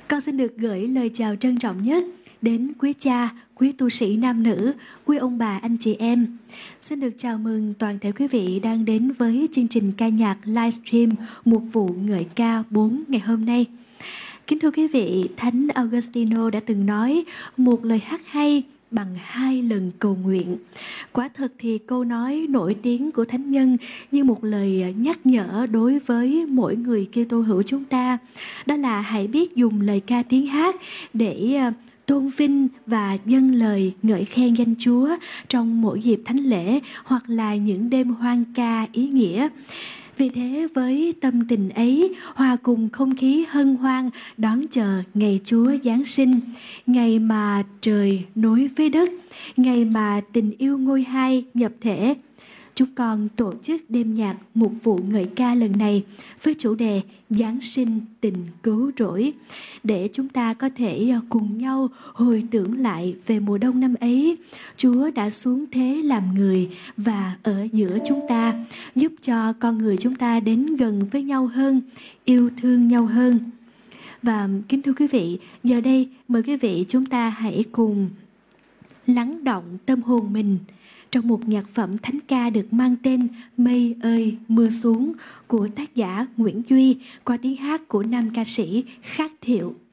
Con xin được gửi lời chào trân trọng nhất đến quý cha, quý tu sĩ nam nữ, quý ông bà, anh chị em. Xin được chào mừng toàn thể quý vị đang đến với chương trình ca nhạc livestream Mục vụ ngợi ca 4 ngày hôm nay. Kính thưa quý vị, Thánh Augustino đã từng nói một lời hát hay bằng 2 lần cầu nguyện. Quả thật thì câu nói nổi tiếng của Thánh Nhân như một lời nhắc nhở đối với mỗi người Kitô hữu chúng ta. Đó là hãy biết dùng lời ca tiếng hát để tôn vinh và dâng lời ngợi khen danh Chúa trong mỗi dịp thánh lễ hoặc là những đêm hoan ca ý nghĩa. Vì thế với tâm tình ấy, hòa cùng không khí hân hoan đón chờ ngày Chúa Giáng sinh, ngày mà trời nối với đất, ngày mà tình yêu ngôi hai nhập thể, chúng con tổ chức đêm nhạc Mục vụ ngợi ca lần này với chủ đề Giáng sinh tình cứu rỗi, để chúng ta có thể cùng nhau hồi tưởng lại về mùa đông năm ấy. Chúa đã xuống thế làm người và ở giữa chúng ta, giúp cho con người chúng ta đến gần với nhau hơn, yêu thương nhau hơn. Và kính thưa quý vị, giờ đây mời quý vị chúng ta hãy cùng lắng động tâm hồn mình trong một nhạc phẩm thánh ca được mang tên Mây ơi mưa xuống của tác giả Nguyễn Duy qua tiếng hát của nam ca sĩ Khắc Thiệu.